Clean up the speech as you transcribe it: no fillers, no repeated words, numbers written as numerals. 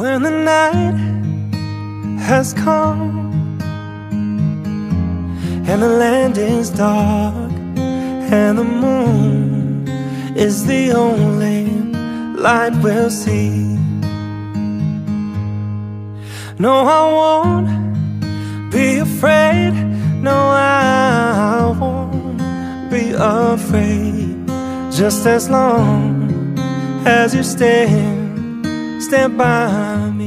When the night has come and the land is dark and the moon is the only light we'll see. No, I won't be afraid. No, I won't be afraid. Just as long as you stand by me.